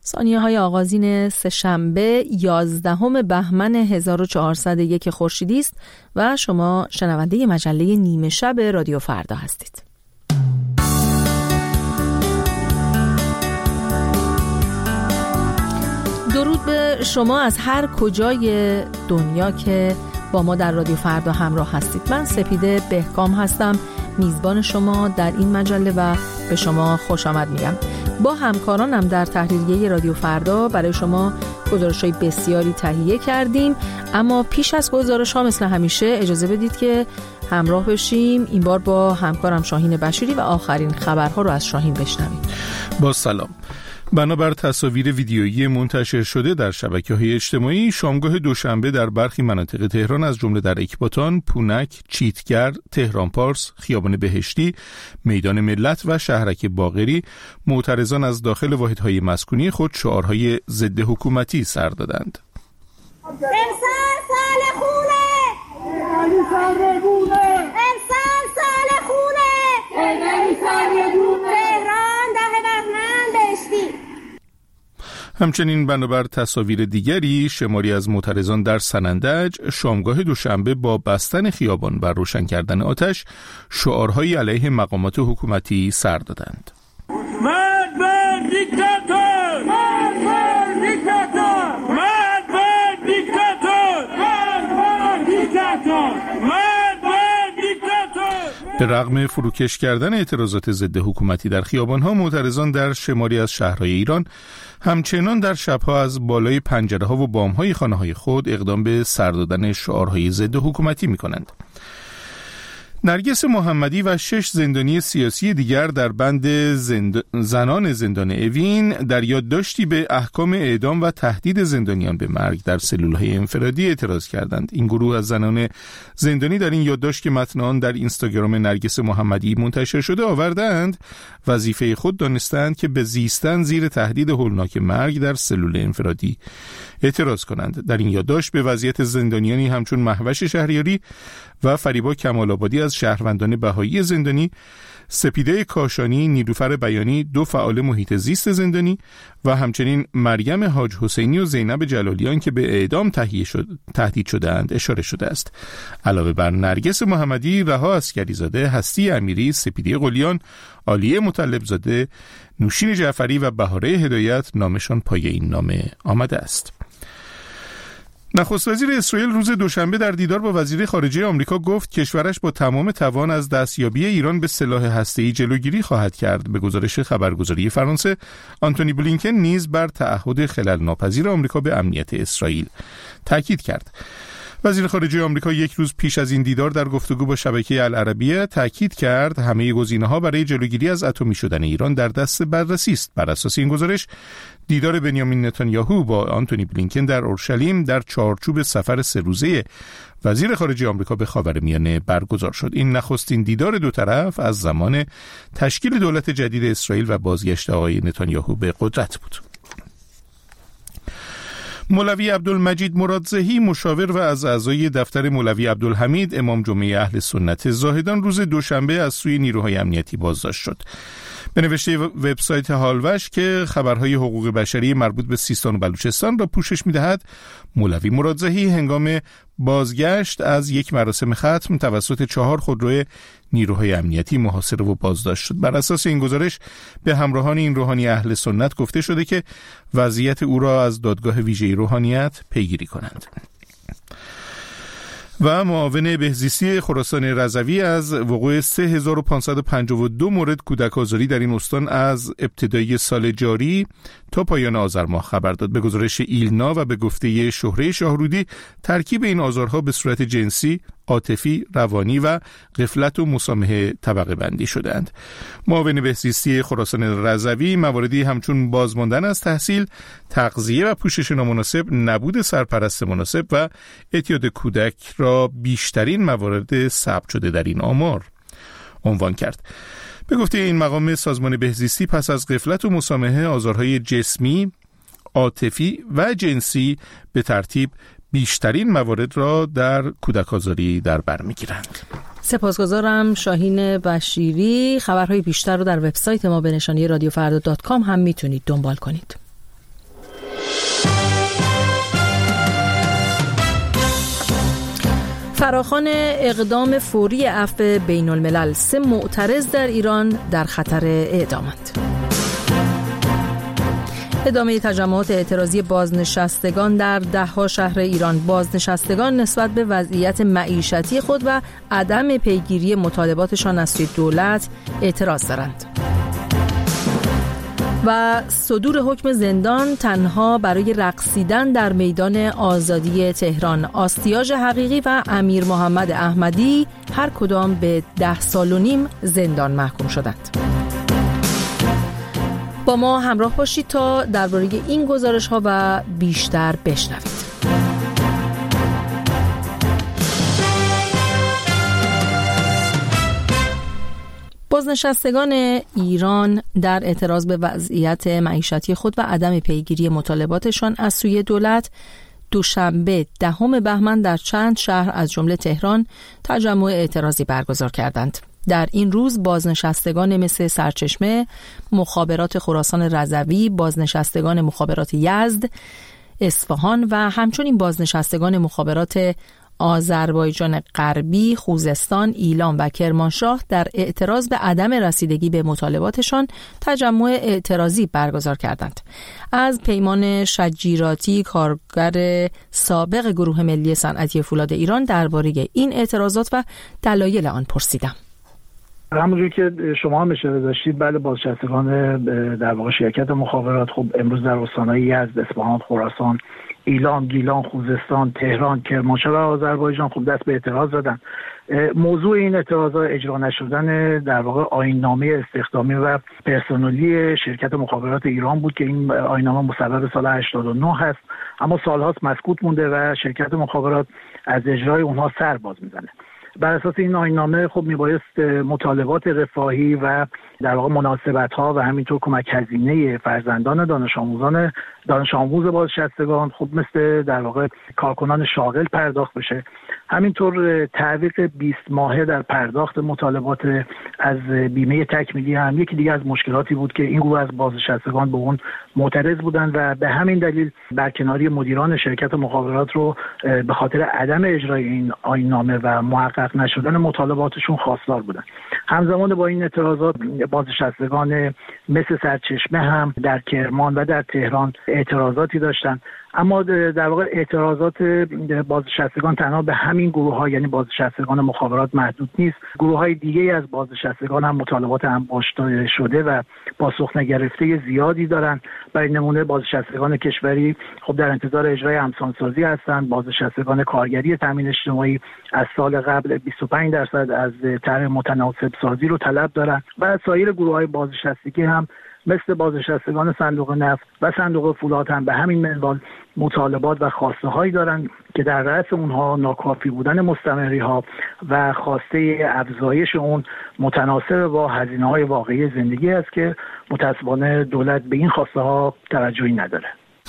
ثانیه‌های آغازین سه‌شنبه 11 بهمن 1401 خورشیدی است و شما شنونده مجله نیمه شب رادیو فردا هستید. درود به شما از هر کجای دنیا که با ما در رادیو فردا همراه هستید. من سپیده بهکام هستم، میزبان شما در این مجله و به شما خوش آمد میگم. با همکارانم در تحریریه رادیو فردا برای شما گزارش‌های بسیاری تهیه کردیم، اما پیش از گزارش‌ها مثل همیشه اجازه بدید که همراه بشیم این بار با همکارم شاهین بشیری و آخرین خبرها رو از شاهین بشنویم. با سلام. بنابر تصاویر ویدیویی منتشر شده در شبکه‌های اجتماعی، شامگاه دوشنبه در برخی مناطق تهران از جمله در اکباتان، پونک، چیتگر، تهران پارس، خیابان بهشتی، میدان ملت و شهرک باقری معترضان از داخل واحدهای مسکونی خود شعارهای ضد حکومتی سر دادند. انسان سال خونه، انسان سال خونه، تهران ده بهمن بهشتی. همچنین بنابر تصاویر دیگری، شماری از معترضان در سنندج شامگاه دوشنبه با بستن خیابان و روشن کردن آتش شعارهایی علیه مقامات حکومتی سر دادند. مرد بر دیکتاتور! مرد بر دیکتاتور! مرد بر دیکتاتور! مرد بر دیکتاتور! مرد بر دیکتاتور! به رغم فروکش کردن اعتراضات ضد حکومتی در خیابان‌ها، معترضان در شماری از شهرهای ایران همچنان در شب‌ها از بالای پنجره‌ها و بام‌های خانه‌های خود اقدام به سر دادن شعارهای ضد حکومتی می‌کنند. نرگس محمدی و 6 زندانی سیاسی دیگر در بند زنان زندان اوین در یادداشتی به احکام اعدام و تهدید زندانیان به مرگ در سلول‌های انفرادی اعتراض کردند. این گروه از زنان زندانی در این یادداشت که متن آن در اینستاگرام نرگس محمدی منتشر شده آوردند، وظیفه خود دانستند که به زیستن زیر تهدید هولناک مرگ در سلول انفرادی اعتراض کنند. در این یادداشت به وضعیت زندانیانی همچون مهوش شهریاری و فریبا کمال‌آبادی از شهروندان بهایی زندانی، سپیده کاشانی، نیلوفر بیانی، 2 فعال محیط زیست زندانی و همچنین مریم حاج حسینی و زینب جلالیان که به اعدام تهدید شده‌اند اشاره شده است. علاوه بر نرگس محمدی، رها عسکریزاده، هستی امیری، سپیده قلیان، عالیه مطلبزاده، نوشین جعفری و بهاره هدایت نامشان پای این نامه آمده است. نخست وزیر اسرائیل روز دوشنبه در دیدار با وزیر خارجه آمریکا گفت کشورش با تمام توان از دستیابی ایران به سلاح هسته‌ای جلوگیری خواهد کرد. به گزارش خبرگزاری فرانسه، آنتونی بلینکن نیز بر تعهد خلل ناپذیر آمریکا به امنیت اسرائیل تاکید کرد. وزیر خارجه آمریکا یک روز پیش از این دیدار در گفتگو با شبکه العربیه تاکید کرد همه گزینه‌ها برای جلوگیری از اتمی شدن ایران در دست بررسی است. بر اساس این گزارش، دیدار بنیامین نتانیاهو با آنتونی بلینکن در اورشلیم در چارچوب سفر 3 روزه وزیر خارجه آمریکا به خاورمیانه برگزار شد. این نخستین دیدار دو طرف از زمان تشکیل دولت جدید اسرائیل و بازگشت آقای نتانیاهو به قدرت بود. مولوی عبدالمجید مرادزهی، مشاور و از اعضای دفتر مولوی عبدالحمید امام جمعه اهل سنت زاهدان، روز دوشنبه از سوی نیروهای امنیتی بازداشت شد. به نوشته وبسایت هالوش که خبرهای حقوق بشری مربوط به سیستان و بلوچستان را پوشش می‌دهد، مولوی مرادزهی هنگام بازگشت از یک مراسم ختم توسط 4 خودروی نیروهای امنیتی محاصره و بازداشت شد. بر اساس این گزارش به همراهان این روحانی اهل سنت گفته شده که وضعیت او را از دادگاه ویژه روحانیت پیگیری کنند. و معاون بهزیستی خراسان رضوی از وقوع 3552 مورد کودک آزاری در این استان از ابتدای سال جاری تا پایان آذر ماه خبر داد. به گزارش ایلنا و به گفته شهره شاهرودی، ترکیب این آزارها به صورت جنسی، عاطفی، روانی و غفلت و مسامحه طبقه بندی شدند. معاون بهزیستی خراسان رضوی مواردی همچون بازماندن از تحصیل، تغذیه و پوشش نامناسب، نبود سرپرست مناسب و اعتیاد کودک را بیشترین موارد ثبت شده در این آمار عنوان کرد. به گفته این مقام، سازمان بهزیستی پس از غفلت و مسامحه آزارهای جسمی، عاطفی و جنسی به ترتیب بیشترین موارد را در کودک آزاری در بر می‌گیرند. سپاسگزارم شاهین بشیری. خبرهای بیشتر رو در وبسایت ما به نشانی رادیوفردا.com هم میتونید دنبال کنید. فراخوان اقدام فوری عفو بین الملل، 3 معترض در ایران در خطر اعدامند. ادامه تجمعات اعتراضی بازنشستگان در 10 شهر ایران. بازنشستگان نسبت به وضعیت معیشتی خود و عدم پیگیری مطالباتشان از سوی دولت اعتراض دارند. و صدور حکم زندان تنها برای رقصیدن در میدان آزادی تهران. آستیاژ حقیقی و امیر محمد احمدی هر کدام به 10 سال و نیم زندان محکوم شدند. با ما همراه باشید تا درباره این گزارش‌ها و بیشتر بشنوید. بازنشستگان ایران در اعتراض به وضعیت معیشتی خود و عدم پیگیری مطالباتشان از سوی دولت دوشنبه 10 بهمن در چند شهر از جمله تهران تجمع اعتراضی برگزار کردند. در این روز بازنشستگان مثل سرچشمه، مخابرات خراسان رضوی، بازنشستگان مخابرات یزد، اصفهان و همچنین بازنشستگان مخابرات آذربایجان غربی، خوزستان، ایلام و کرمانشاه در اعتراض به عدم رسیدگی به مطالباتشان تجمع اعتراضی برگزار کردند. از پیمان شجیراتی، کارگر سابق گروه ملی صنعتی فولاد ایران، درباره این اعتراضات و دلایل آن پرسیدم. همونجوری که شما هم اشاره داشتید، بله، بازنشستگان در واقع شرکت مخابرات خب امروز در استان‌های یزد، اصفهان، خراسان، ایلام، گیلان، خوزستان، تهران، کرمانشاه و آذربایجان خب دست به اعتراض زدن. موضوع این اعتراضات اجرا نشدن در واقع آیین‌نامه استخدامی و پرسنلی شرکت مخابرات ایران بود که این آیین‌نامه مصوب سال 89 هست، اما سالهاست مسکوت مونده و شرکت مخابرات از اجرای اونها سر باز میزنه. بر اساس این آیین‌نامه خب میبایست مطالبات رفاهی و در واقع مناسبت‌ها و همینطور کمک هزینه فرزندان دانش آموز بازنشستگان خب مثل در واقع کارکنان شاغل پرداخت بشه. همینطور تعویق 20 ماهه در پرداخت مطالبات از بیمه تکمیلی هم یکی دیگه از مشکلاتی بود که این گروه از بازنشستگان به اون معترض بودند و به همین دلیل برکناری مدیران شرکت مخابرات رو به خاطر عدم اجرای این آیین‌نامه و محقق نشدن مطالباتشون خواستار بودند. همزمان با این اعتراضات بازنشستگان مثل سرچشمه هم در کرمان و در تهران اعتراضاتی داشتند، اما در واقع اعتراضات بازنشستگان تنها به همین گروه‌ها یعنی بازنشستگان مخابرات محدود نیست. گروه‌های دیگه از بازنشستگان هم مطالبات انباشته شده و پاسخ نگرفته زیادی دارند. برای نمونه بازنشستگان کشوری خب در انتظار اجرای همسانسازی هستند. بازنشستگان کارگری تامین اجتماعی از سال قبل 25% از طرح متناسب سازی رو طلب دارند و سایر گروه‌های بازنشستگی هم مثل بازنشستگان صندوق نفت و صندوق فولاد هم به همین منوال مطالبات و خواسته هایی دارند که در رأس اونها ناکافی بودن مستمری‌ها و خواسته افزایش اون متناسب با هزینه‌های واقعی زندگی است که متأسفانه دولت به این خواسته ها توجهی نداره.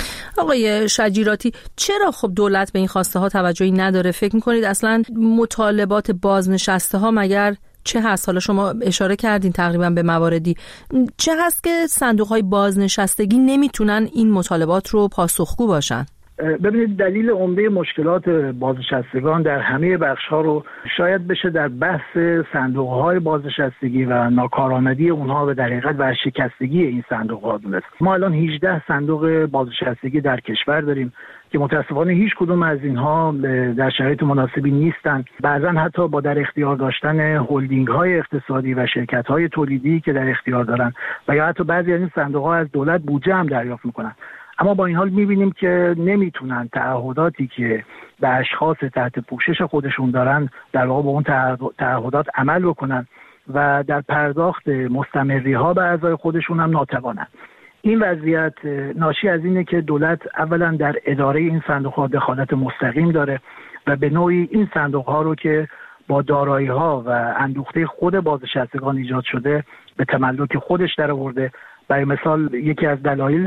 آقای شجیراتی، چرا خب دولت به این خواسته ها توجهی نداره؟ فکر می‌کنید اصلا مطالبات بازنشسته ها مگر چه هست؟ حالا شما اشاره کردین تقریبا به مواردی، چه هست که صندوق‌های بازنشستگی نمیتونن این مطالبات رو پاسخگو باشن؟ ببینید، دلیل عمده مشکلات بازنشستگان در همه بخش‌ها رو شاید بشه در بحث صندوق‌های بازنشستگی و ناکارآمدی اونها و در حقیقت ورشکستگی این صندوق‌ها دونست. ما الان 18 صندوق بازنشستگی در کشور داریم که متاسفانه هیچ کدوم از اینها در شرایط مناسبی نیستند. بعضا حتی با در اختیار داشتن هلدینگ‌های اقتصادی و شرکت‌های تولیدی که در اختیار دارن و یا حتی بعضی از این صندوق‌ها از دولت بودجه هم دریافت می‌کنن. اما با این حال می‌بینیم که نمیتونن تعهداتی که به اشخاص تحت پوشش خودشون دارن در واقع به اون تعهدات عمل بکنن و در پرداخت مستمری‌ها به اعضای خودشون هم ناتوانن. این وضعیت ناشی از اینه که دولت اولا در اداره این صندوق‌ها دخالت مستقیم داره و به نوعی این صندوق‌ها رو که با دارایی‌ها و اندوخته خود بازنشستگان ایجاد شده به تملک خودش درآورده. برای مثال یکی از دلایل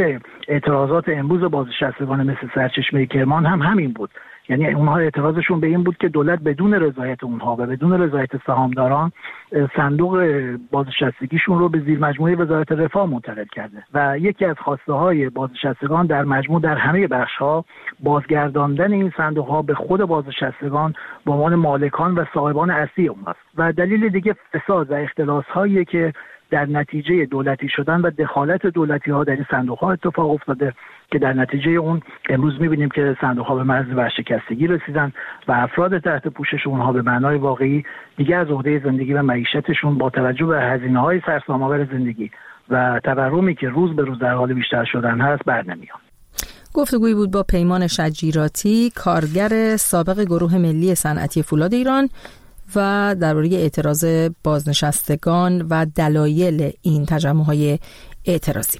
اعتراضات امروز بازنشستگان مثل سرچشمه کرمان هم همین بود. یعنی اونها اعتراضشون به این بود که دولت بدون رضایت اونها و بدون رضایت سهامداران صندوق بازنشستگیشون رو به زیر مجموعه وزارت رفاه منتقل کرده و یکی از خواسته های بازنشستگان در مجموع در همه بخش ها بازگرداندن این صندوق ها به خود بازنشستگان به عنوان مالکان و صاحبان اصلی اونهاست. و دلیل دیگه فساد و اختلاس هایی که در نتیجه دولتی شدن و دخالت دولتی ها در این صندوق ها اتفاق افتاده که در نتیجه اون امروز می‌بینیم که صندوق ها به مرز ورشکستگی رسیدن و افراد تحت پوشش اونها به معنای واقعی دیگر از عهده زندگی و معیشتشون با توجه به هزینه‌های سرسام‌آور زندگی و تورمی که روز به روز در حال بیشتر شدن هست برنمیاد. گفتگویی بود با پیمان شجیراتی، کارگر سابق گروه ملی صنعتی فولاد ایران و درباره اعتراض بازنشستگان و دلایل این تجمع‌های اعتراضی.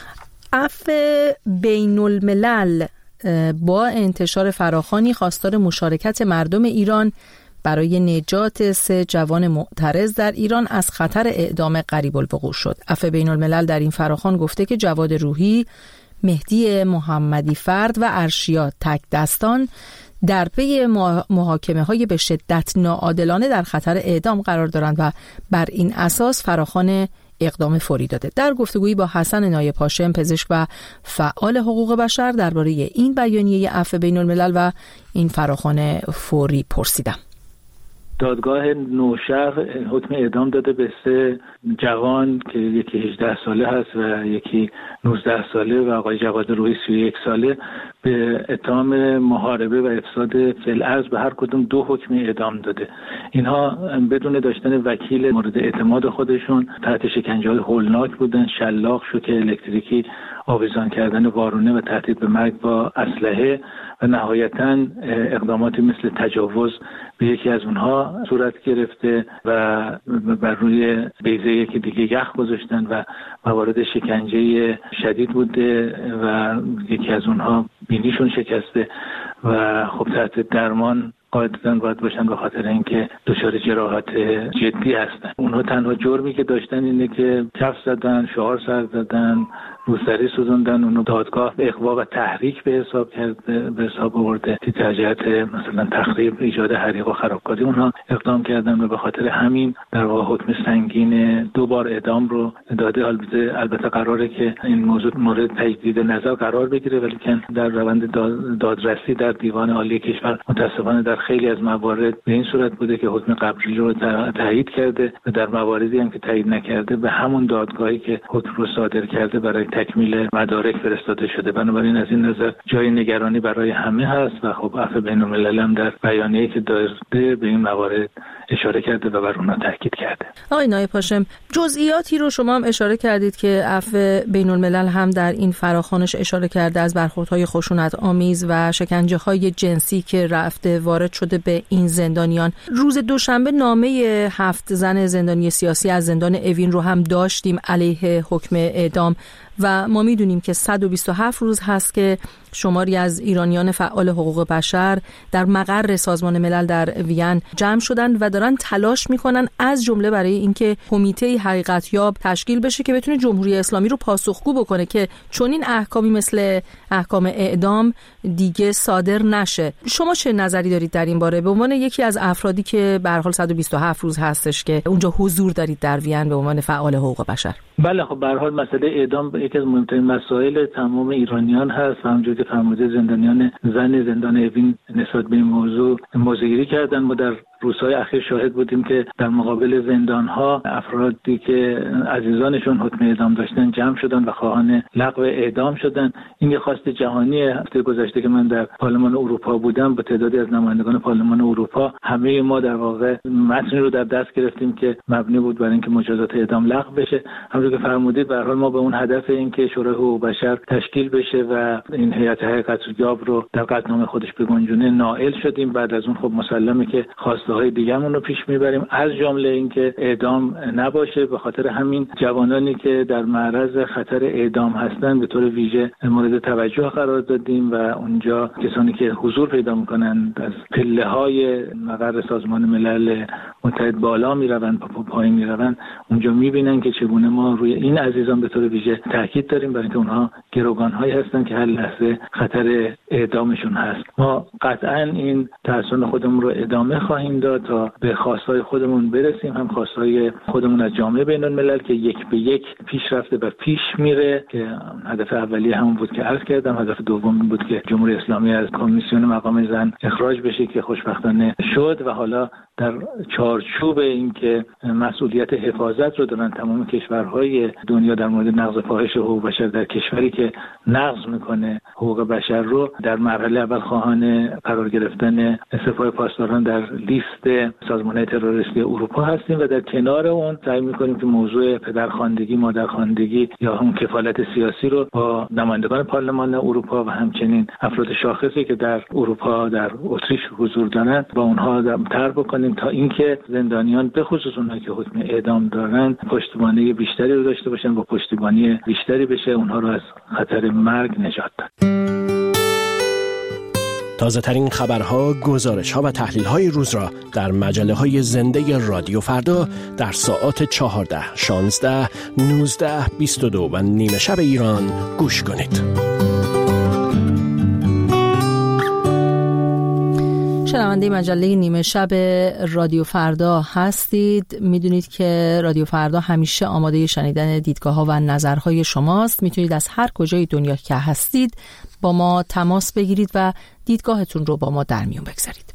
عفو بین الملل با انتشار فراخوانی خواستار مشارکت مردم ایران برای نجات 3 جوان معترض در ایران از خطر اعدام قریب الوقوع شد. عفو بین الملل در این فراخوان گفته که جواد روحی، مهدی محمدی فرد و ارشیا تک دستان در پی محاکمه‌های به شدت ناعادلانه در خطر اعدام قرار دارند و بر این اساس فراخوان اقدام فوری داده. در گفتگویی با حسن نایب هاشم، پزشک و فعال حقوق بشر، درباره این بیانیه عفو بین الملل و این فراخوان فوری پرسیدم. دادگاه نوشهر حکم اعدام داده به 3 جوان که یکی 18 ساله هست و یکی 19 ساله و آقای جواد روحی 31 ساله به اتهام محاربه و افساد فی الارض به هر کدوم 2 حکم اعدام داده. اینها بدون داشتن وکیل مورد اعتماد خودشون تحت شکنجه‌های هولناک بودن، شلاق، شوک الکتریکی، آویزان کردن وارونه و تهدید به مرگ با اسلحه و نهایتاً اقداماتی مثل تجاوز به یکی از اونها صورت گرفته و بر روی بیضه یکی دیگه یخ گذاشتن و موارد شکنجه شدید بوده و یکی از اونها بینیشون شکسته و خب تحت درمان قاعدتاً باید باشن به خاطر اینکه دچار جراحات جدی هستن. اونها تنها جرمی که داشتن اینه که کف زدن، شعار سر زدن، روسری سوزوندن. اونو دادگاه اغوا و تحریک به حساب آورده که در جهت مثلا تخریب، ایجاد حریق و خرابکاری اونها اقدام کردن و به خاطر همین در واقع حکم سنگین 2 بار اعدام رو داده. البته قراره که این موضوع مورد تجدید نظر قرار بگیره، ولی که در روند دادرسی در دیوان عالی کشور متأسفانه در خیلی از موارد به این صورت بوده که حکم قبلی رو تایید کرده و در مواردی هم که تایید نکرده به همون دادگاهی که حکم رو صادر کرده برای تکمیل مدارک فرستاده شده. بنابراین از این نظر جای نگرانی برای همه هست و خب عفو بین الملل هم در بیانیه‌ای که داده به این موارد اشاره کرده و بر اونها تاکید کرده. آقای نایب هاشم، جزئیاتی رو شما هم اشاره کردید که عفو بین الملل هم در این فراخوانش اشاره کرده از برخوردهای خشونت آمیز و شکنجه‌های جنسی که رفته وارد شده به این زندانیان. روز دوشنبه نامه 7 زن زندانی سیاسی از زندان اوین رو هم داشتیم علیه حکم اعدام و ما میدونیم که 127 روز هست که شماری از ایرانیان فعال حقوق بشر در مقر سازمان ملل در وین جمع شدن و دارن تلاش میکنن از جمله برای اینکه کمیته حقیقتیاب تشکیل بشه که بتونه جمهوری اسلامی رو پاسخگو بکنه که چون این احکامی مثل احکام اعدام دیگه صادر نشه. شما چه نظری دارید در این باره به عنوان یکی از افرادی که به هر حال 127 روز هستش که اونجا حضور دارید در وین به عنوان فعال حقوق بشر؟ بله، خب به هر حال مسئله اعدام یکی از مهمترین مسائل تمام ایرانیان هست و همونجوری که فرموده زندانیان زن زندان اوین نسبت به این موضوع موضع‌گیری کردن. ما در روزهای اخیر شاهد بودیم که در مقابل زندان‌ها افرادی که عزیزانشون حکم اعدام داشتن جمع شدن و خواهان لغو اعدام شدن. این یه خواست جهانی. هفته گذشته که من در پارلمان اروپا بودم با تعدادی از نمایندگان پارلمان اروپا همه ما در واقع متنی رو در دست گرفتیم که مبنی بود بر اینکه مجازات اعدام لغو بشه. همونطور که فرمودید به هر حال ما به اون هدف اینکه شورای حقوق بشر تشکیل بشه و این هیئت حقیقت‌یاب رو در قطعنامه خودش بگنجونه نائل شدیم. بعد از اون خب مسلمه که خواسته خواسته‌های دیگه‌مون رو پیش میبریم، از جمله اینکه اعدام نباشه. به خاطر همین جوانانی که در معرض خطر اعدام هستن به طور ویژه مورد توجه قرار دادیم و اونجا کسانی که حضور پیدا میکنن از پله‌های مقر سازمان ملل متحد بالا میروند، پایین میروند، اونجا میبینن که چگونه ما روی این عزیزان به طور ویژه تاکید داریم، برای اینکه اونها گروگان‌هایی هستن که هر لحظه خطر اعدامشون هست. ما قطعاً این تحصن خودمون رو ادامه خواهیم داد تا به خواستهای خودمون برسیم، هم خواستهای خودمون از جامعه بین‌الملل که یک به یک پیش رفته و پیش میره، که هدف اولیه همون بود که عرض کردم. هدف دوم بود که جمهوری اسلامی از کمیسیون مقام زن اخراج بشه که خوشبختانه شد و حالا در چارچوب این که مسئولیت حفاظت رو دارن تمام کشورهای دنیا در مورد نقض فاحش حقوق بشر، در کشوری که نقض میکنه حقوق بشر رو در مرحله اول خواهان قرار گرفتن سپاه پاسداران در لیست سازمان‌های تروریستی اروپا هستیم و در کنار اون سعی میکنیم که موضوع پدرخواندگی، مادرخواندگی یا هم کفالت سیاسی رو با نمایندگان پارلمان اروپا و همچنین افراد شاخصی که در اروپا در اتریش حضور دارند با اونها طرح بکنیم تا اینکه زندانیان به خصوص اونها که حکم اعدام دارند پشتیبانی بیشتری رو داشته باشن، با پشتیبانی بیشتری بشه اونها رو از خطر مرگ نجات داد. تازه ترین خبرها، گزارش‌ها و تحلیل‌های روز را در مجله‌های زنده رادیو فردا در ساعات 14، 16، 19، 22 و نیمه شب ایران گوش کنید. شنونده مجله نیمه شب رادیو فردا هستید. میدونید که رادیو فردا همیشه آماده شنیدن دیدگاه‌ها و نظرهای شماست. میتونید از هر کجای دنیا که هستید با ما تماس بگیرید و دیدگاهتون رو با ما در میون بگذارید.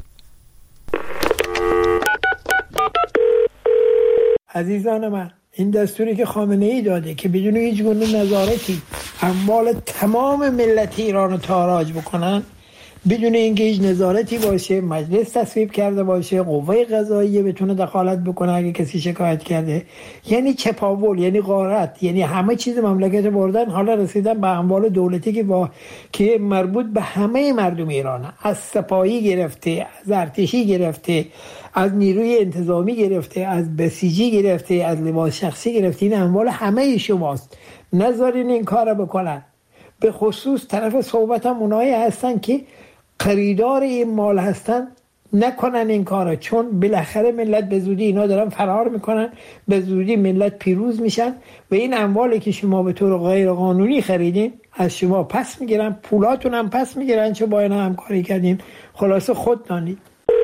عزیزان من، این دستوری که خامنه‌ای داده که بدون هیچ گونه نظارتی اموال تمام ملت ایران رو تاراج بکنن، بدون اینکه هیچ نظارتی باشه، مجلس تصویب کرده باشه، قوه قضاییه بتونه دخالت بکنه اگه کسی شکایت کرده، یعنی چپاول، یعنی غارت، یعنی همه چیز مملکت بردن. حالا رسیدن به اموال دولتی که مربوط به همه مردم ایران، از سپاهی گرفته، از ارتشی گرفته، از نیروی انتظامی گرفته، از بسیجی گرفته، از لباس شخصی گرفته. این اموال همه شماست، نذارین این کار بکنن. به خصوص طرف صحبتم اونایی هستن که خریدار این مال هستن، نکنن این کارو، چون بالاخره ملت به زودی اینا دارن فرار میکنن، به زودی ملت پیروز میشن و این اموالی که شما به طور غیر قانونی خریدین از شما پس میگیرن، پولاتون هم پس میگیرن، چه با اینا همکاری کردین. خلاصه خود دانید.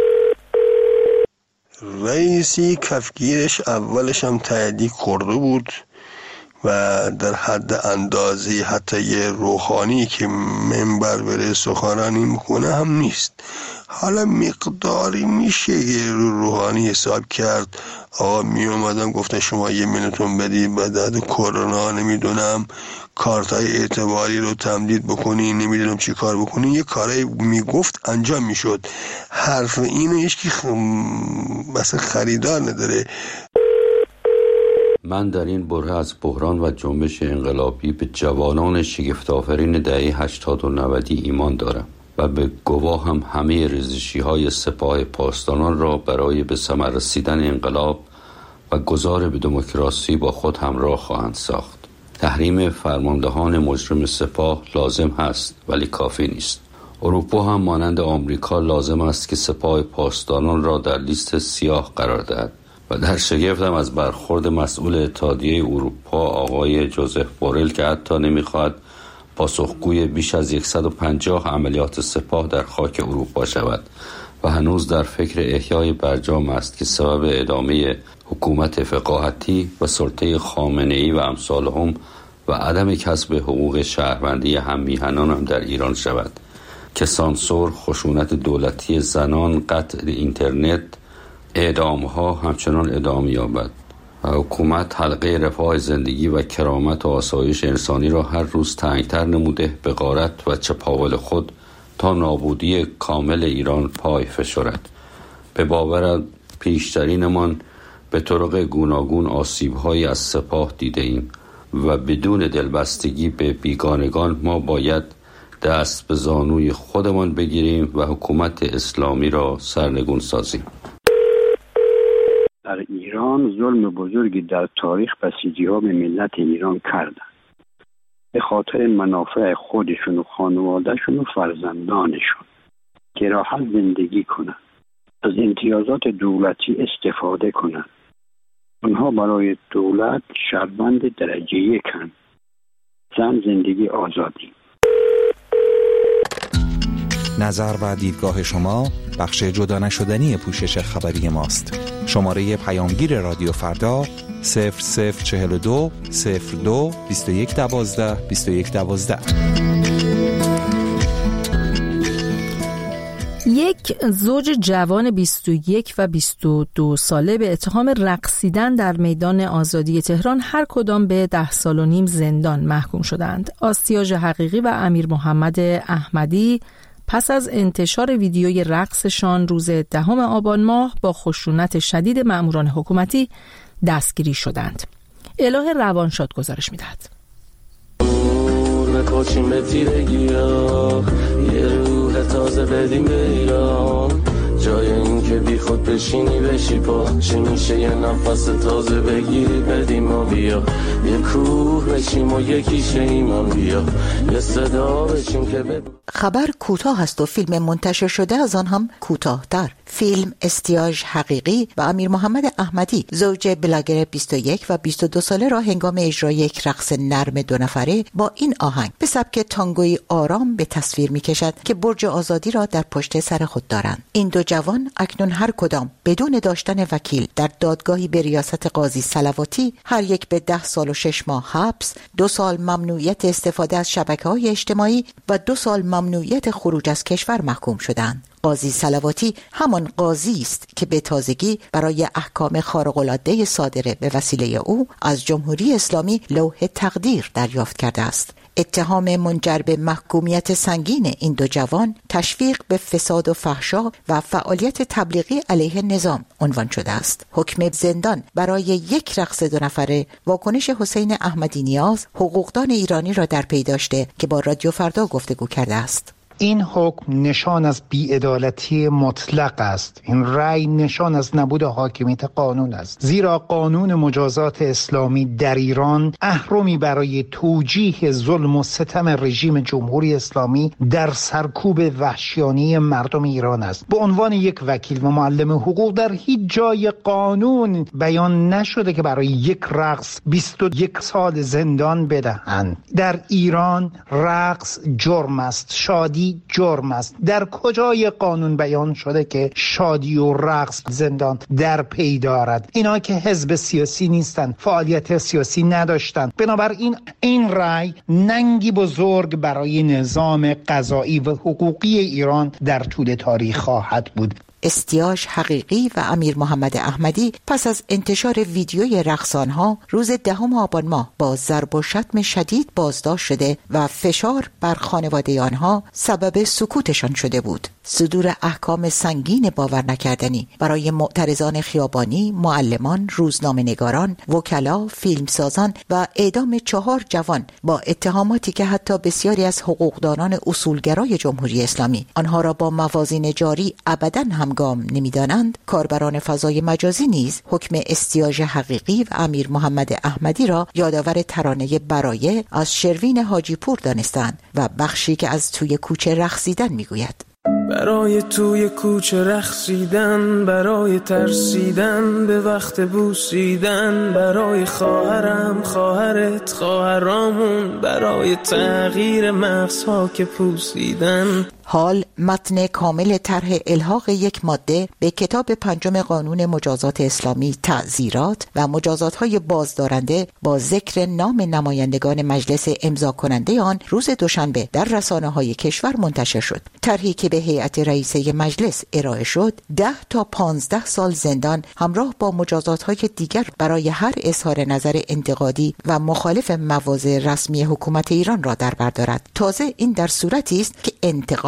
رئیسی کفگیرش اولش هم تاییدی کرده بود و در حد اندازه حتی یه روحانی که منبر بره سخنرانی میکنه هم نیست. حالا مقداری میشه یه روحانی حساب کرد. آقا می اومدم گفتن شما 1 میلیون بدی بعد کرونا، نمیدونم کارتای اعتباری رو تمدید بکنی، نمیدونم چی کار بکنی، یه کاری میگفت انجام میشد. حرف اینو هیچکی مثلا خریدار نداره. من در این بره از بحران و جنبش انقلابی به جوانان شگفت‌آفرین دهه 80 و 90 ایمان دارم و به گواه هم همه ریزشی‌های سپاه پاسداران را برای به ثمر رسیدن انقلاب و گذار به دموکراسی با خود همراه خواهند ساخت. تحریم فرماندهان مجرم سپاه لازم هست ولی کافی نیست. اروپا هم مانند آمریکا لازم است که سپاه پاسداران را در لیست سیاه قرار دهد و در شگفتم از برخورد مسئول اتحادیه اروپا آقای جوزف بورل که حتی نمیخواد پاسخگوی بیش از 150 عملیات سپاه در خاک اروپا شود و هنوز در فکر احیای برجام است که سبب ادامه حکومت فقاهتی و سلطه خامنه‌ای و امثالهم و عدم کسب حقوق شهروندی هم میهنان هم در ایران شود که سانسور، خشونت دولتی زنان، قطع اینترنت، اعدام‌ها همچنان ادامه یابد و حکومت حلقه رفاه زندگی و کرامت و آسایش انسانی را هر روز تنگتر نموده به غارت و چپاول خود تا نابودی کامل ایران پای فشارد. به باور پیشترینمان به طرق گوناگون آسیب‌هایی از سپاه دیده ایم و بدون دلبستگی به بیگانگان ما باید دست به زانوی خودمان بگیریم و حکومت اسلامی را سرنگون سازیم. ایران ظلم بزرگی در تاریخ بسیجی‌ها به ملت ایران کردند. به خاطر منافع خودشون و خانوادهشون و فرزندانشون که راحت زندگی کنن، از امتیازات دولتی استفاده کنن. اونها برای دولت شهروند درجه یکن. زن، زندگی، آزادی. نظر و دیدگاه شما بخش جدا نشدنی پوشش خبری ماست. شماره پیامگیر رادیو فردا 0042 02 2112 2112. یک زوج جوان 21 و 22 ساله به اتهام رقصیدن در میدان آزادی تهران هر کدام به 10 سال و نیم زندان محکوم شدند. آستیاژ حقیقی و امیر محمد احمدی پس از انتشار ویدیوی رقصشان روز 10 آبان ماه با خشونت شدید مأموران حکومتی دستگیری شدند. اله روانشاد گزارش می‌دهد. یه روح تازه بدیم به ایران، جای این که بی خود بشینی بشی پا، چی میشه یه نفس تازه بگیری بدیم و بیا، یه کوه بشیم و یکیشه ایمان بیا، یه صدا بشیم که ببین. خبر کوتاه است و فیلم منتشر شده از آن هم کوتاه‌تر. فیلم استیاژ حقیقی و امیر محمد احمدی زوج بلاگر 21 و 22 ساله را هنگام اجرای یک رقص نرم 2 نفره با این آهنگ به سبک تانگوی آرام به تصویر می‌کشد که برج آزادی را در پشت سر خود دارند. این دو جوان اکنون هر کدام بدون داشتن وکیل در دادگاهی به ریاست قاضی صلواتی هر یک به 10 سال و 6 ماه حبس، 2 سال ممنوعیت استفاده از شبکه‌های اجتماعی و 2 سال ممنوعیت خروج از کشور محکوم شدند. قاضی صلواتی همان قاضی است که به تازگی برای احکام خارق‌العاده صادره به وسیله او از جمهوری اسلامی لوح تقدیر دریافت کرده است. اتهام منجر به محکومیت سنگین این دو جوان تشویق به فساد و فحشا و فعالیت تبلیغی علیه نظام عنوان شده است. حکم زندان برای یک رقص 2 نفره واکنش حسین احمدی نیاز، حقوقدان ایرانی را در پی داشته که با رادیو فردا گفتگو کرده است. این حکم نشان از بی‌عدالتی مطلق است. این رأی نشان از نبود حاکمیت قانون است، زیرا قانون مجازات اسلامی در ایران اهرمی برای توجیه ظلم و ستم رژیم جمهوری اسلامی در سرکوب وحشیانه مردم ایران است. به عنوان یک وکیل و معلم حقوق در هیچ جای قانون بیان نشده که برای یک رقص 21 سال زندان بدهند. در ایران رقص جرم است، شادی جرم است. در کجای قانون بیان شده که شادی و رقص زندان در پی دارد؟ اینا که حزب سیاسی نیستند، فعالیت سیاسی نداشتند. بنابراین این رأی ننگی بزرگ برای نظام قضایی و حقوقی ایران در طول تاریخ خواهد بود. استیاژ حقیقی و امیر محمد احمدی پس از انتشار ویدیوی رقص آنها روز 10 آبان ماه با ضرب و شتم شدید بازداشت شده و فشار بر خانواده آنها سبب سکوتشان شده بود. صدور احکام سنگین باور نکردنی برای معترضان خیابانی، معلمان، روزنامه‌نگاران، وکلا، فیلمسازان و اعدام 4 جوان با اتهاماتی که حتی بسیاری از حقوقدانان اصولگرای جمهوری اسلامی آنها را با موازین جاری ابداً همگام نمی‌دانند. کاربران فضای مجازی نیز حکم استیاژ حقیقی و امیر محمد احمدی را یادآور ترانه برایه از شروین حاجی پور دانستند و بخشی که از توی کوچه رقصیدن می‌گوید. برای توی کوچه رقصیدن، برای ترسیدن به وقت بوسیدن، برای خواهرم، خواهرت، خواهرامون، برای تغییر مغزها که پوسیدن. حال متن کامل طرح الحاق یک ماده به کتاب 5 قانون مجازات اسلامی تعزیرات و مجازات‌های بازدارنده با ذکر نام نمایندگان مجلس امضا کننده آن روز دوشنبه در رسانه‌های کشور منتشر شد. طرحی که به هیئت رئیسه مجلس ارائه شد 10 تا 15 سال زندان همراه با مجازات‌های دیگر برای هر اظهار نظر انتقادی و مخالف مواضع رسمی حکومت ایران را در بر دارد. تازه این در صورتی است که انتقاد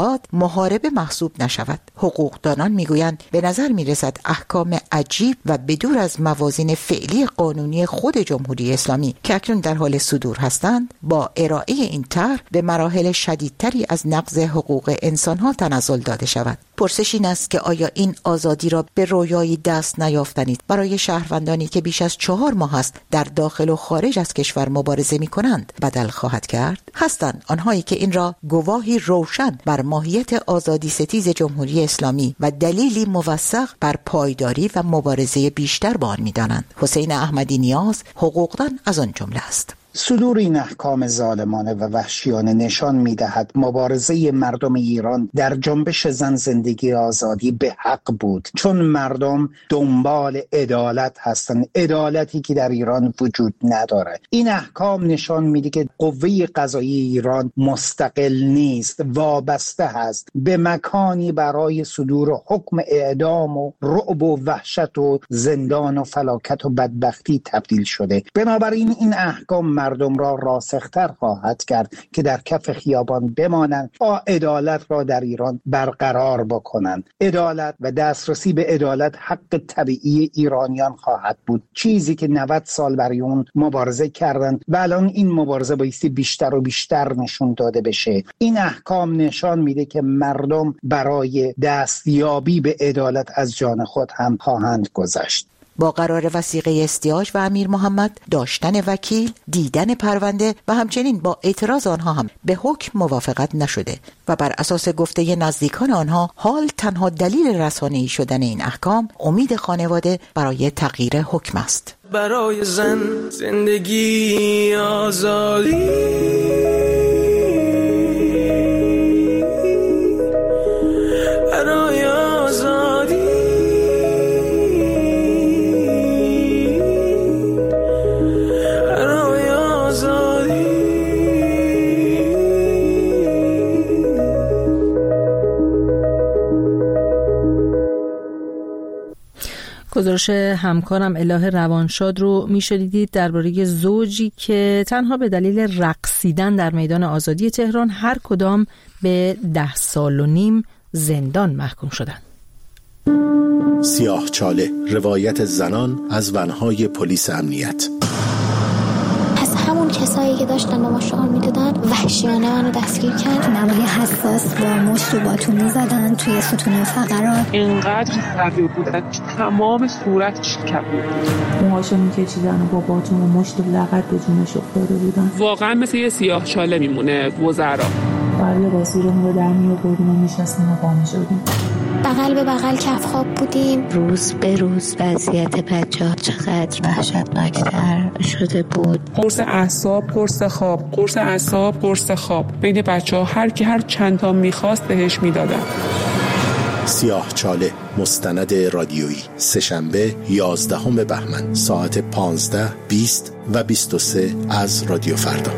آزاد محاربه محسوب نشود. حقوقدانان میگویند به نظر میرسد احکام عجیب و بدور از موازین فعلی قانونی خود جمهوری اسلامی که اکنون در حال صدور هستند با ارائه این طرح به مراحل شدیدتری از نقض حقوق انسانها تنزل داده شود. پرسش این است که آیا این آزادی را به رویایی دست نیافتنید برای شهروندانی که بیش از 4 ماه است در داخل و خارج از کشور مبارزه می کنند بدل خواهد کرد؟ هستند آنهایی که این را گواهی روشن بر ماهیت آزادی ستیز جمهوری اسلامی و دلیلی موثق بر پایداری و مبارزه بیشتر با آن می دانند. حسین احمدی نیاز، حقوقدان، از آن جمله است. صدور این احکام ظالمانه و وحشیانه نشان می‌دهد مبارزه مردم ایران در جنبش زن زندگی آزادی به حق بود، چون مردم دنبال عدالت هستند، عدالتی که در ایران وجود نداره. این احکام نشان میده که قوه قضایی ایران مستقل نیست، وابسته هست به مکانی برای صدور حکم اعدام و رعب و وحشت و زندان و فلاکت و بدبختی تبدیل شده. بنابراین این احکام مردم را راسختر خواهد کرد که در کف خیابان بمانند و عدالت را در ایران برقرار بکنند. عدالت و دسترسی به عدالت حق طبیعی ایرانیان خواهد بود، چیزی که 90 سال برای اون مبارزه کردند و الان این مبارزه بایستی بیشتر و بیشتر نشون داده بشه. این احکام نشان میده که مردم برای دستیابی به عدالت از جان خود هم خواهند گذشت. با قرار وثیقه استیاج و امیر محمد، داشتن وکیل، دیدن پرونده و همچنین با اعتراض آنها هم به حکم موافقت نشده و بر اساس گفته نزدیکان آنها حال تنها دلیل رسانه‌ای شدن این احکام امید خانواده برای تغییر حکم است. برای زن زندگی آزادی، برای آزادی، برای آزادی. گزارش همکارم اله روانشاد رو میشنیدید درباره زوجی که تنها به دلیل رقصیدن در میدان آزادی تهران هر کدام به 10 سال و نیم زندان محکوم شدند. سیاه چاله، روایت زنان از ونهای پلیس امنیت. از همون کسایی که داشتن به ما شعار میدادن وحشیانه منو دستگیر کرد. نمای حساس با مشت و باتون میزدن توی ستون فقرات. اینقدر قوی بودن که تمام صورتش کبود بود. موهاشو میکشیدن و با باتون و مشت و لغت به جونش افتاده بودن. واقعا مثل یه سیاه چاله میمونه وزرا. بعد باسیرمون رو در میآوردیم و میشستیم و پا میشدیم. بغل به بغل کف خواب بودیم. روز به روز وضعیت بچه‌ها چقدر وحشتناک‌تر شده بود. قرص اعصاب، قرص خواب، قرص اعصاب، قرص خواب. بین بچه‌ها هر کی هر چند تا می‌خواست بهش میدادن. سیاه چاله، مستند رادیویی، سه‌شنبه 11 بهمن ساعت 15، 20 و 23 از رادیو فردا.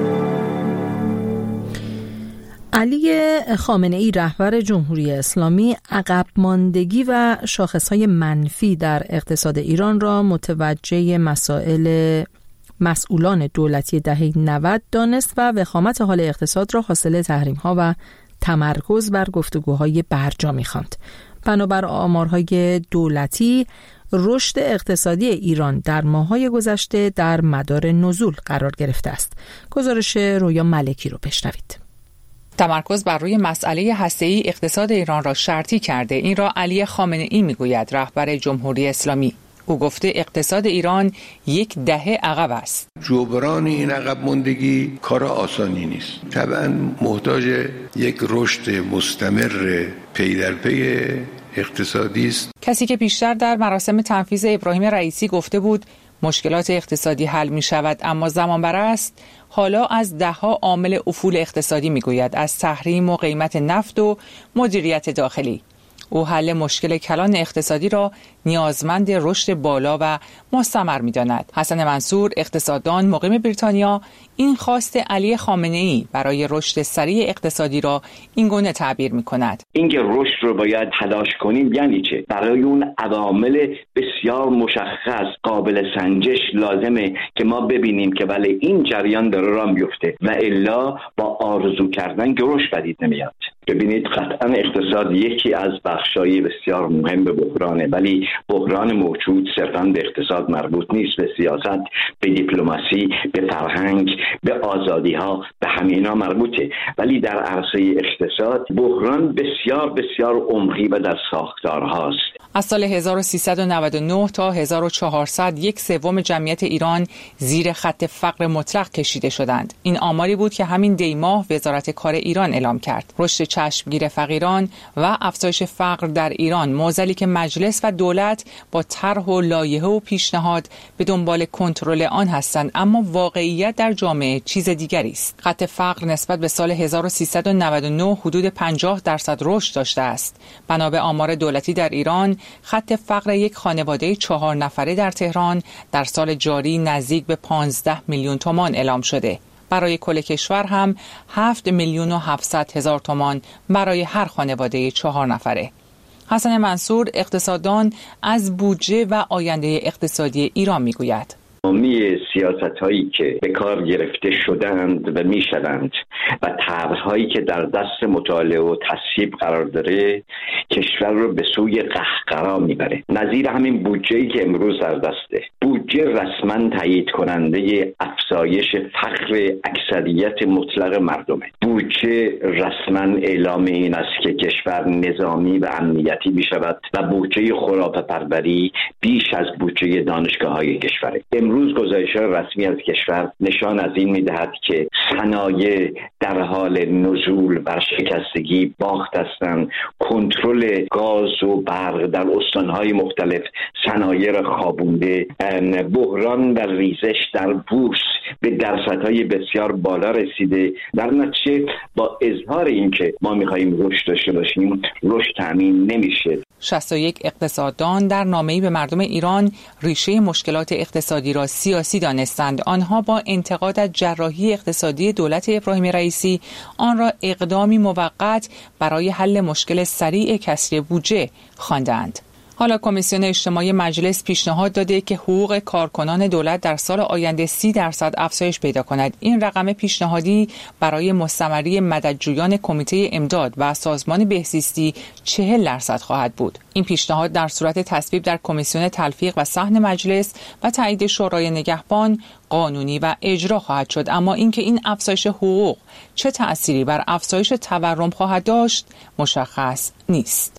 علی خامنه‌ای رهبر جمهوری اسلامی عقب ماندگی و شاخصهای منفی در اقتصاد ایران را متوجه مسئولان دولتی دهه 90 دانست و وخامت حال اقتصاد را حاصل تحریم‌ها و تمرکز بر گفتگوهای برجامی خواند. بنابر آمارهای دولتی، رشد اقتصادی ایران در ماه‌های گذشته در مدار نزول قرار گرفته است. گزارش رویا ملکی رو بشنوید. تمرکز بر روی مسئله هسته‌ای اقتصاد ایران را شرطی کرده. این را علی خامنه‌ای میگوید، رهبر جمهوری اسلامی. او گفته اقتصاد ایران 10 دهه عقب است. جبران این عقب ماندگی کار آسانی نیست. طبعا محتاج یک رشد مستمر پی در پی اقتصادی است. کسی که پیشتر در مراسم تنفیذ ابراهیم رئیسی گفته بود مشکلات اقتصادی حل می شود اما زمان بر است، حالا از 10 عامل افول اقتصادی می گوید، از تحریم و قیمت نفت و مدیریت داخلی. او حل مشکل کلان اقتصادی را نیازمند رشد بالا و مستمر می‌داند. حسن منصور، اقتصاددان مقیم بریتانیا، این خواست علی خامنه‌ای برای رشد سریع اقتصادی را این گونه تعبیر می‌کند. اینکه رشد رو باید تلاش کنیم یعنی چه؟ برای اون عوامل بسیار مشخص قابل سنجش لازمه که ما ببینیم که بله این جریان داره راه میفته و الا با آرزو کردن که رشد پدید نمیاد. ببینید قطعا اقتصاد یکی از بخشای بسیار مهم به بحرانه، ولی بحران موجود صرفاً به اقتصاد مربوط نیست، به سیاست، به دیپلماسی، به فرهنگ، به آزادی‌ها، به همینا مربوطه. ولی در عرصه اقتصاد بحران بسیار بسیار عمقی و در ساختارهاست. از سال 1399 تا 1400 1/3 جمعیت ایران زیر خط فقر مطلق کشیده شدند. این آماری بود که همین دیماه وزارت کار ایران اعلام کرد. رشد چشمگیر فقیران و افزایش فقر در ایران معضلی که مجلس و دولت با طرح و لایحه و پیشنهاد به دنبال کنترل آن هستند، اما واقعیت در جامعه چیز دیگری است. خط فقر نسبت به سال 1399 حدود 50% رشد داشته است. بنا به آمار دولتی در ایران، خط فقر یک خانواده 4 نفره در تهران در سال جاری نزدیک به 15 میلیون تومان اعلام شده. برای کل کشور هم 7,700,000 تومان برای هر خانواده 4 نفره. حسن منصور اقتصاددان از بودجه و آینده اقتصادی ایران میگوید. تمامی سیاست‌هایی که به کار گرفته شدند و می‌شوند و طرح‌هایی که در دست مطالعه و تصویب قرار داره کشور رو به سوی قهقرا میبره. نظیر همین بودجه‌ای که امروز در دسته، بودجه رسما تایید کننده افزایش فقر اکثریت مطلق مردمه. بودجه رسما اعلام این است که کشور نظامی و امنیتی بشود و بودجه خرافه پروری بیش از بودجه دانشگاه‌های کشوره. امروز گزارش‌های رسمی از کشور نشان از این می‌دهد که صنایع در حال نزول و شکستگی باخت هستند. کنترل گاز و برق در استان‌های مختلف صنایع را خوابونده. بحران و ریزش در بورس به درصدهای بسیار بالا رسیده. در نتیجه با اظهار این که ما می‌خواهیم رشد داشته باشیم، رشد تامین نمیشه. 61 اقتصاددان در نامه‌ای به مردم ایران ریشه مشکلات اقتصادی را سیاسی دانستند. آنها با انتقاد از جراحی اقتصادی دولت ابراهیم رئیسی آن را اقدامی موقت برای حل مشکل سریع کسری بودجه خواندند. حالا کمیسیون اجتماعی مجلس پیشنهاد داده که حقوق کارکنان دولت در سال آینده 30% افزایش پیدا کند. این رقم پیشنهادی برای مستمری مددجویان کمیته امداد و سازمان بهزیستی 40% خواهد بود. این پیشنهاد در صورت تصویب در کمیسیون تلفیق و صحن مجلس و تایید شورای نگهبان قانونی و اجرا خواهد شد. اما اینکه این افزایش حقوق چه تأثیری بر افزایش تورم خواهد داشت مشخص نیست.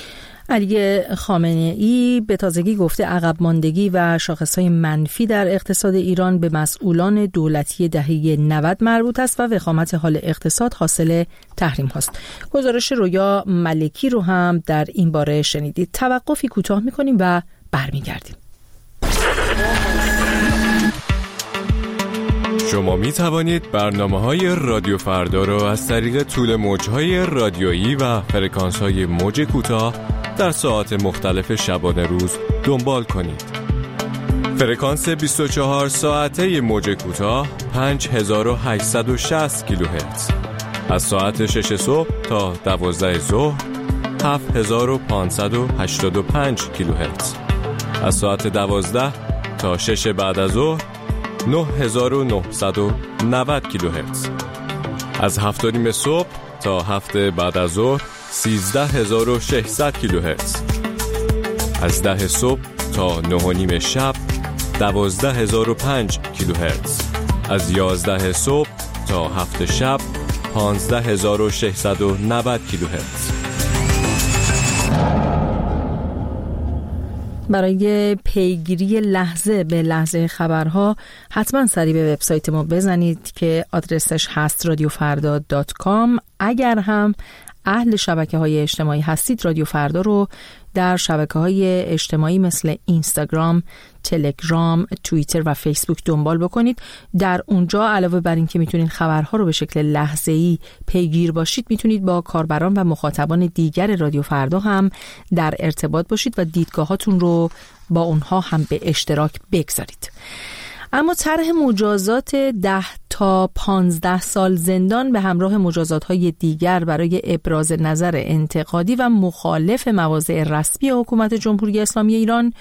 علی خامنه‌ای به تازگی گفته عقب ماندگی و شاخص‌های منفی در اقتصاد ایران به مسئولان دولتی دهه 90 مربوط است و وخامت حال اقتصاد حاصل تحریم هاست. گزارش رویا ملکی رو هم در این باره شنیدید. توقفی کوتاه می‌کنیم و برمیگردیم. شما می توانید برنامه‌های رادیو فردا را از طریق طول موج‌های رادیویی و فرکانس‌های موج کوتاه در ساعات مختلف شبانه روز دنبال کنید. فرکانس 24 ساعته موج کوتاه 5860 کیلوهرتز. از ساعت 6 صبح تا 12 ظهر 7585 کیلوهرتز. از ساعت 12 تا 6 بعد از ظهر 9990 کیلوهرتز. از 7:30 صبح تا 7 بعد از ظهر 13600 کیلوهرتز. از 10 صبح تا 9:30 شب 12005 کیلوهرتز. از 11 صبح تا 7 شب 15690 کیلوهرتز. برای پیگیری لحظه به لحظه خبرها حتما سری به وبسایت ما بزنید که آدرسش هست radiofarda.com. اگر هم اهل شبکه‌های اجتماعی هستید، رادیو فردا رو در شبکه‌های اجتماعی مثل اینستاگرام، تلگرام، توییتر و فیسبوک دنبال بکنید. در اونجا علاوه بر این که میتونید خبرها رو به شکل لحظه‌ای پیگیر باشید، میتونید با کاربران و مخاطبان دیگر رادیو فردا هم در ارتباط باشید و دیدگاهاتون رو با اونها هم به اشتراک بگذارید. اما طرح مجازات 10 تا 15 سال زندان به همراه مجازات‌های دیگر برای ابراز نظر انتقادی و مخالف مواضع رسمی حکومت جمهوری اسلامی ایران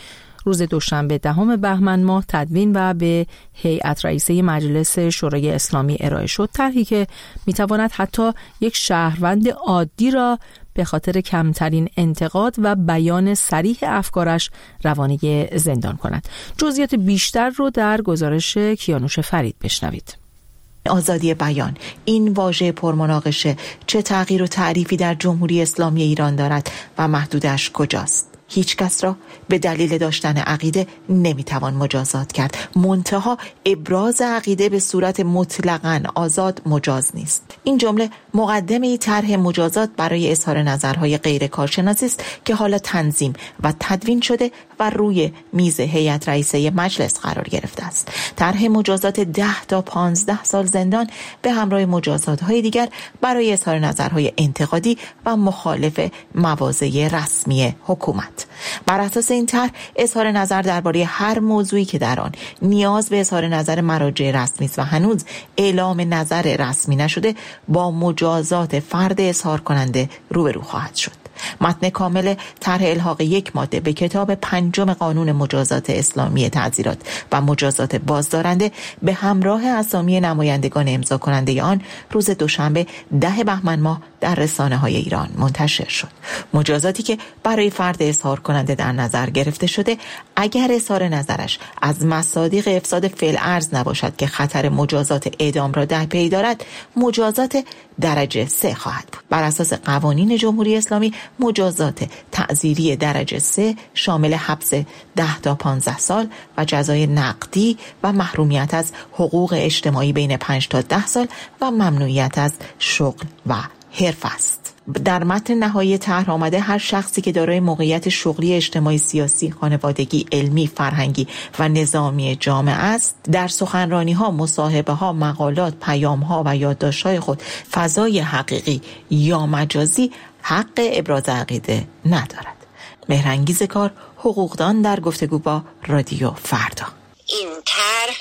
روز دوشنبه 10 بهمن ماه تدوین و به هیئت رئیسه مجلس شورای اسلامی ارائه شد. طرحی که میتواند حتی یک شهروند عادی را به خاطر کمترین انتقاد و بیان صریح افکارش روانه زندان کند. جزئیات بیشتر رو در گزارش کیانوش فرید بشنوید. آزادی بیان، این واژه پرمناقشه چه تغییر و تعریفی در جمهوری اسلامی ایران دارد و محدودش کجاست؟ هیچ کس را به دلیل داشتن عقیده نمیتوان مجازات کرد. منتها ابراز عقیده به صورت مطلقاً آزاد مجاز نیست. این جمله مقدمه طرح مجازات برای اظهار نظرهای غیر کارشناسی است که حالا تنظیم و تدوین شده و روی میز هیئت رئیسه مجلس قرار گرفته است. طرح مجازات 10 تا 15 سال زندان به همراه مجازات‌های دیگر برای اظهار نظرهای انتقادی و مخالف مواضع رسمی حکومت. بر اساس این طرح اظهار نظر درباره هر موضوعی که در آن نیاز به اظهار نظر مراجع رسمی است و هنوز اعلام نظر رسمی نشده با مجازات فرد اظهار کننده روبرو خواهد شد. متن کامل طرح الحاق یک ماده به کتاب 5 قانون مجازات اسلامی تعزیرات و مجازات بازدارنده به همراه اسامی نمایندگان امضا کننده آن روز دوشنبه 10 بهمن ماه در رسانه‌های ایران منتشر شد. مجازاتی که برای فرد اظهار کننده در نظر گرفته شده اگر اظهار نظرش از مصادیق افساد فعل ارز نباشد که خطر مجازات اعدام را در پی دارد، مجازات درجه 3 خواهد بود. بر اساس قوانین جمهوری اسلامی مجازات تعزیری درجه 3 شامل حبس 10 تا 15 سال و جزای نقدی و محرومیت از حقوق اجتماعی بین 5 تا 10 سال و ممنوعیت از شغل و حرفه است. در متن نهایی طرح آمده هر شخصی که دارای موقعیت شغلی، اجتماعی، سیاسی، خانوادگی، علمی، فرهنگی و نظامی جامعه است، در سخنرانی‌ها، مصاحبه‌ها، مقالات، پیام‌ها و یادداشت‌های خود فضای حقیقی یا مجازی حق ابراز عقیده ندارد. مهرانگیز کار، حقوقدان، در گفتگو با رادیو فردا. این طرح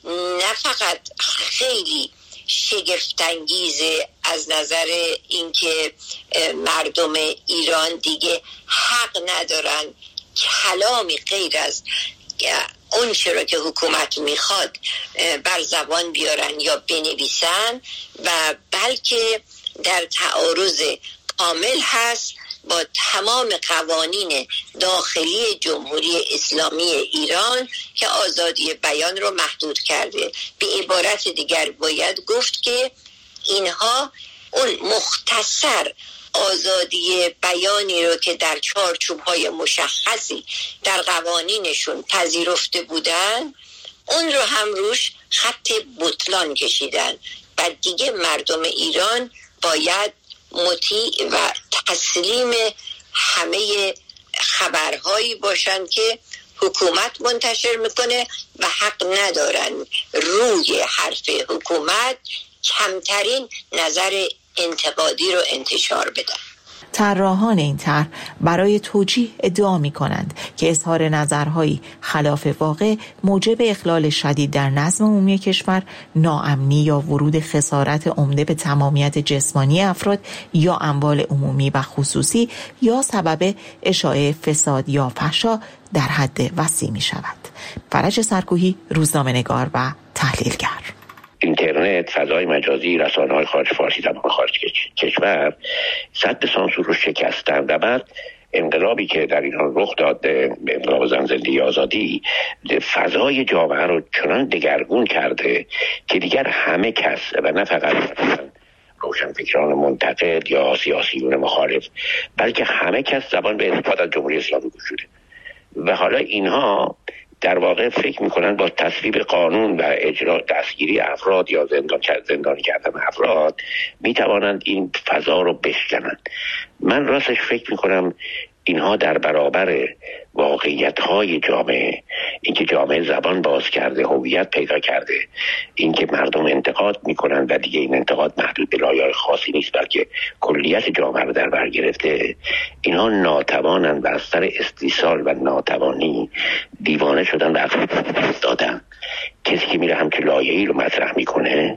نه فقط خیلی شگفت‌انگیزه از نظر اینکه مردم ایران دیگه حق ندارن کلامی غیر از اون چرا که حکومت میخواد بر زبان بیارن یا بنویسن، و بلکه در تعارض کامل هست با تمام قوانین داخلی جمهوری اسلامی ایران که آزادی بیان رو محدود کرده. به عبارت دیگر باید گفت که اینها اون مختصر آزادی بیانی رو که در چارچوب‌های مشخصی در قوانینشون پذیرفته بودن، اون رو هم روش خط بطلان کشیدن و دیگه مردم ایران باید مطیع و تسلیم همه خبرهایی باشن که حکومت منتشر میکنه و حق ندارن روی حرف حکومت کمترین نظر انتقادی رو انتشار بدن. طراحان این طرح برای توجیه ادعا می‌کنند که اظهار نظرهایی خلاف واقع موجب اخلال شدید در نظم عمومی کشور، ناامنی یا ورود خسارت عمده به تمامیت جسمانی افراد یا اموال عمومی و خصوصی یا سبب اشاعه فساد یا فحشا در حد وسیع می‌شود. فرج سرکوهی، روزنامه‌نگار و تحلیلگر. اینترنت، فضای مجازی، رسانه‌های خارج فارسی زبان خارج کشور سد سانسور رو شکستن و بعد انقلابی که در ایران رخ داد، انقلاب زن زندگی آزادی، فضای جامعه رو چنان دگرگون کرده که دیگر همه کس و نه فقط روشنفکران منتقد یا سیاسیون مخالف، بلکه همه کس زبان به انتقاد از جمهوری اسلامی گشوده و حالا اینها در واقع فکر میکنن با تصویب قانون و اجرا دستگیری افراد یا زندانی کردن افراد میتوانند این فضا رو بشکنند. من راستش فکر میکنم اینها در برابر واقعیت‌های جامعه، اینکه جامعه زبان باز کرده، هویت پیدا کرده، اینکه مردم انتقاد میکنن و دیگه این انتقاد محدود به لایه‌های خاصی نیست بلکه کلیت جامعه رو در بر گرفته، اینها ناتوانند و از سر استیصال و ناتوانی دیوانه شدن و عقل دادن. کسی که میره همچه لایه‌ای رو مطرح میکنه،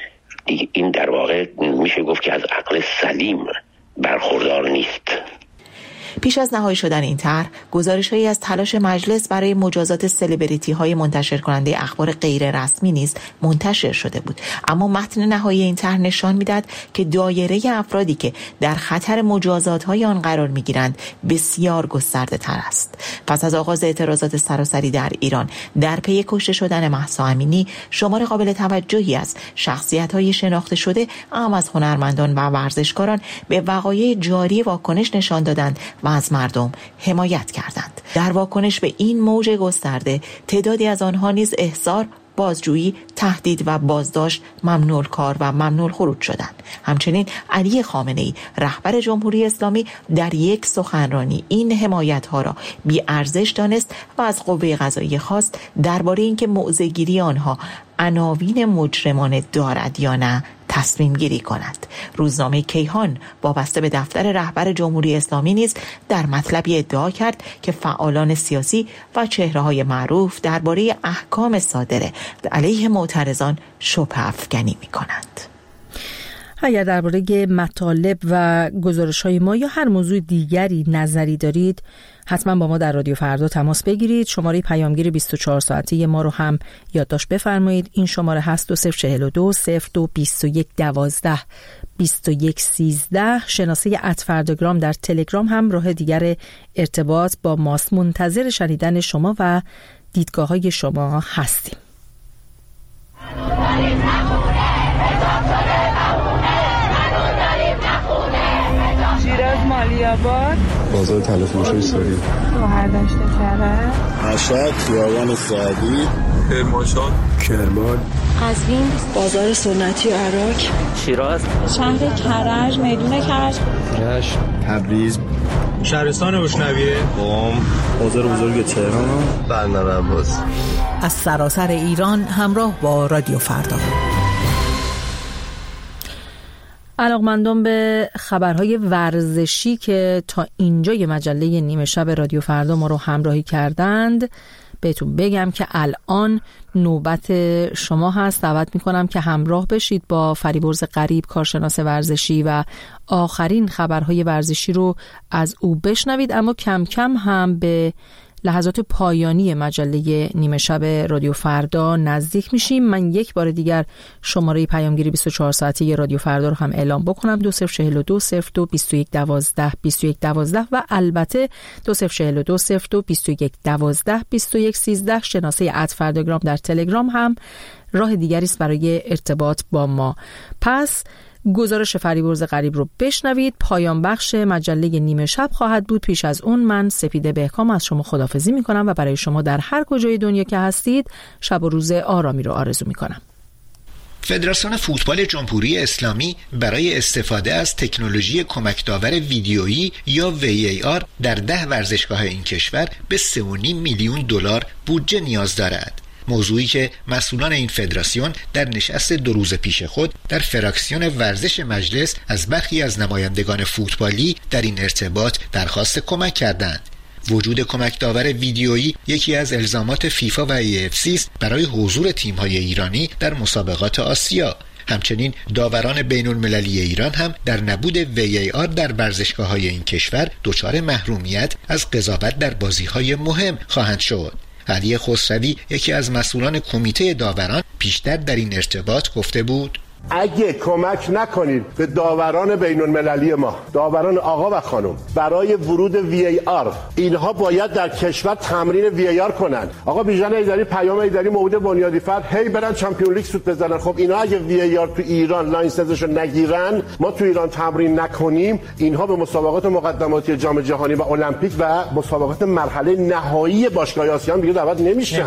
این در واقع میشه گفت که از عقل سلیم برخوردار نیست. پیش از نهایی شدن این طرح، گزارش‌هایی از تلاش مجلس برای مجازات سلبریتی‌های منتشر کننده اخبار غیر رسمی نیز منتشر شده بود، اما متن نهایی این طرح نشان می‌دهد که دایره افرادی که در خطر مجازات‌های آن قرار می‌گیرند بسیار گسترده‌تر است. پس از آغاز اعتراضات سراسری در ایران در پی کشته شدن مهسا امینی، شمار قابل توجهی از شخصیت‌های شناخته شده اعم از هنرمندان و ورزشکاران به وقایع جاری واکنش نشان دادند و از مردم حمایت کردند. در واکنش به این موج گسترده، تعدادی از آنها نیز احضار، بازجویی، تهدید و بازداشت ممنوع الکار و ممنوع الخروج شدند. همچنین علی خامنه‌ای رهبر جمهوری اسلامی در یک سخنرانی این حمایت‌ها را بی‌ارزش دانست و از قوه قضاییه خواست درباره اینکه موضع‌گیری آنها عناوین مجرمانه دارد یا نه تصمیم گیری کند. روزنامه کیهان وابسته به دفتر رهبر جمهوری اسلامی نیز در مطلبی ادعا کرد که فعالان سیاسی و چهره‌های معروف درباره احکام صادره علیه معترضان شبهه افکنی می‌کنند. اگر درباره مطالب و گزارش‌های ما یا هر موضوع دیگری نظری دارید، حتما با ما در رادیو فردا تماس بگیرید. شماره پیامگیر 24 ساعته ما رو هم یادداشت بفرمایید. این شماره هست 2042 02 21 12 21 13. شناسه @فرداگرام در تلگرام هم راه دیگر ارتباط با ماست. منتظر شنیدن شما و دیدگاه‌های شما هستیم. شیراز مالی‌آباد، بازار تلفروشی سوری، هردشت کرج، مشهد، خیابان سعدی، کرمانشاه، کرمان، قزوین، بازار سنتی عراق، شیراز، شهر کرج، میدون کرج، رشت، تبریز، شهرستان روشنویه، قم، بازار بزرگ تهران، بندر عباس. از سراسر ایران همراه با رادیو فردا. علاقمندان به خبرهای ورزشی که تا اینجای مجله نیمه شب رادیو فردا ما رو همراهی کردند، بهتون بگم که الان نوبت شما هست. دعوت میکنم که همراه بشید با فریبرز غریب، کارشناس ورزشی، و آخرین خبرهای ورزشی رو از او بشنوید. اما کم کم هم به لحظات پایانی مجله نیمه شب رادیو فردا نزدیک میشیم. من یک بار دیگر شماره پیامگیری 24 ساعته رادیو فردا رو هم اعلام بکنم: 2042 02 21 12 21 12 و البته 2042 02 21 12 21 13. شناسه @فرداگرام در تلگرام هم راه دیگری است برای ارتباط با ما. پس گزارش فریبرز غریب رو بشنوید. پایان بخش مجله نیمه شب خواهد بود. پیش از اون من سپیده بهکام از شما خداحافظی میکنم و برای شما در هر کجای دنیا که هستید شب و روز آرامی رو آرزو میکنم. فدراسیون فوتبال جمهوری اسلامی برای استفاده از تکنولوژی کمک‌داور ویدیویی یا VAR در 10 ورزشگاه این کشور به 3.5 میلیون دلار بودجه نیاز دارد. موضوعی که مسئولان این فدراسیون در نشست 2 روز پیش خود در فراکسیون ورزش مجلس از برخی از نمایندگان فوتبالی در این ارتباط درخواست کمک کردند. وجود کمک داور ویدیویی یکی از الزامات فیفا و AFC است برای حضور تیم‌های ایرانی در مسابقات آسیا. همچنین داوران بین المللی ایران هم در نبود VAR در ورزشگاه‌های این کشور دچار محرومیت از قضاوت در بازی‌های مهم خواهند شد. علی خسروی یکی از مسئولان کمیته داوران پیشتر در این ارتباط گفته بود: اگه کمک نکنید به داوران بین المللی ما، داوران آقا و خانم، برای ورود VAR، اینها باید در کشور تمرین VAR کنند. آقا بیژن ایدری، پیام ایدری، موجود بنیادی فرد هی برن چمپیون لیگ سود بزنن. خب اینا اگه VAR تو ایران لاینسنسشو نگیرن، ما تو ایران تمرین نکنیم، اینها به مسابقات مقدماتی جام جهانی و المپیک و مسابقات مرحله نهایی باشگاه آسیان دیگه دعوت نمیشن.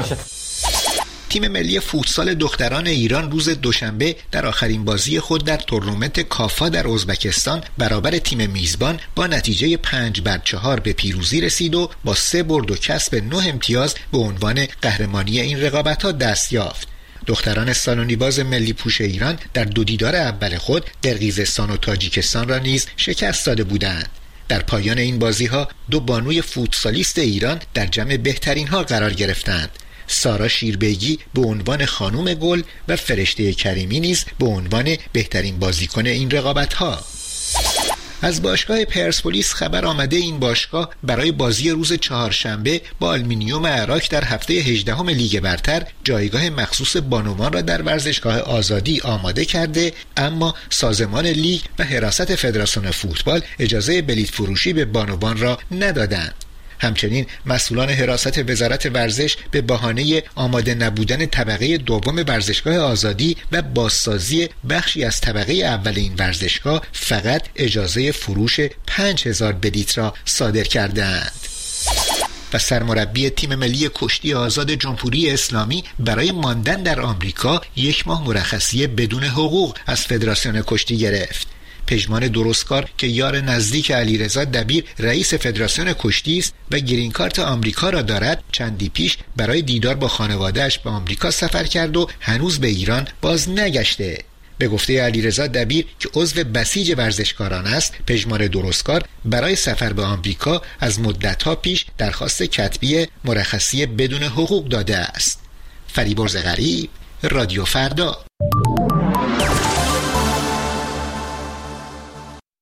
تیم ملی فوتسال دختران ایران روز دوشنبه در آخرین بازی خود در تورنمنت کافا در ازبکستان برابر تیم میزبان با نتیجه 5-4 به پیروزی رسید و با 3 برد و کسب 9 امتیاز به عنوان قهرمانی این رقابت‌ها دست یافت. دختران سالونیباز ملی پوش ایران در 2 دیدار اول خود قرقیزستان و تاجیکستان را نیز شکست داده بودند. در پایان این بازی‌ها 2 بانوی فوتسالیست ایران در جمع بهترین‌ها قرار گرفتند. سارا شیربیگی به عنوان خانم گل و فرشته کریمی نیز به عنوان بهترین بازیکن این رقابت‌ها. از باشگاه پرسپولیس خبر آمده این باشگاه برای بازی روز چهارشنبه با آلومینیوم عراق در هفته 18 لیگ برتر جایگاه مخصوص بانوان را در ورزشگاه آزادی آماده کرده، اما سازمان لیگ و حراست فدراسیون فوتبال اجازه بلیط فروشی به بانوان را ندادند. همچنین مسئولان حراست وزارت ورزش به بهانه آماده نبودن طبقه دوم ورزشگاه آزادی و بازسازی بخشی از طبقه اول این ورزشگاه فقط اجازه فروش 5000 بلیط را صادر کردند. و سرمربی تیم ملی کشتی آزاد جمهوری اسلامی برای ماندن در آمریکا 1 ماه مرخصی بدون حقوق از فدراسیون کشتی گرفت. پژمان درستکار که یار نزدیک علیرضا دبیر رئیس فدراسیون کشتی است و گرین کارت آمریکا را دارد، چندی پیش برای دیدار با خانواده‌اش به آمریکا سفر کرد و هنوز به ایران باز نگشته. به گفته علیرضا دبیر که عضو بسیج ورزشکاران است، پژمان درستکار برای سفر به آمریکا از مدت‌ها پیش درخواست کتبی مرخصی بدون حقوق داده است. فریبرز غریب، رادیو فردا.